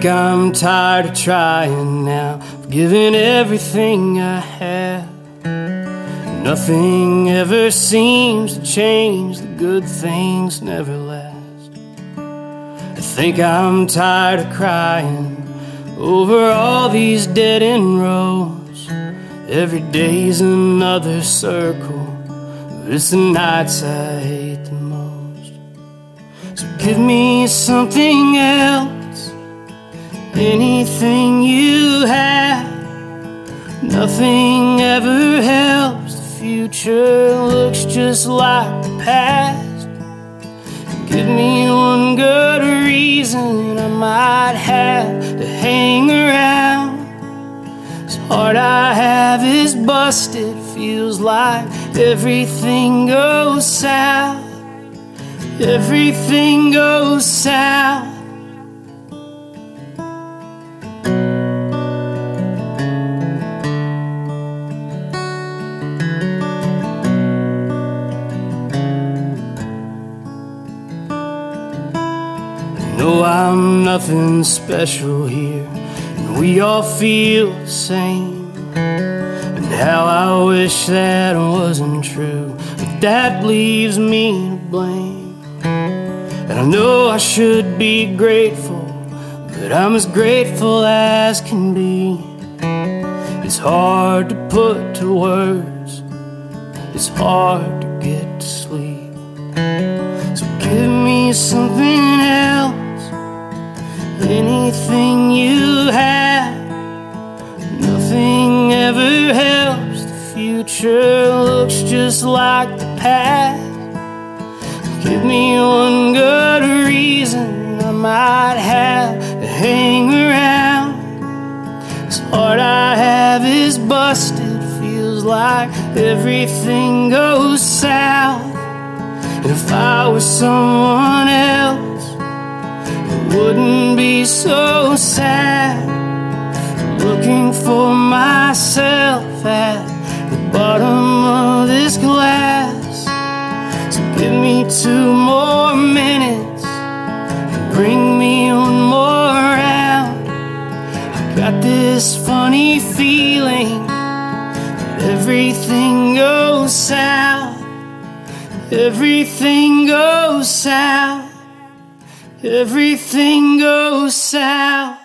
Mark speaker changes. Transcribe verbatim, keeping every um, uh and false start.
Speaker 1: think I'm tired of trying now, of giving everything I have. Nothing ever seems to change, the good things never last. I think I'm tired of crying over all these dead-end roads. Every day's another circle, but it's the nights I hate the most. So give me something else, anything you have. Nothing ever helps, the future looks just like the past. Give me one good reason I might have to hang around. This heart I have is busted, feels like everything goes south. Everything goes south. No, I'm nothing special here, and we all feel the same. And how I wish that wasn't true, but that leaves me to blame. And I know I should be grateful, but I'm as grateful as can be. It's hard to put to words, it's hard to get to sleep. So give me something else, anything you have. Nothing ever helps, the future looks just like the past. Give me one good reason I might have to hang around. This heart I have is busted, feels like everything goes south. And if I was someone else, it wouldn't be so sad. Looking for myself at the bottom of this glass. So give me two more minutes and bring me one more round. I got this funny feeling that everything goes south. Everything goes south. Everything goes south.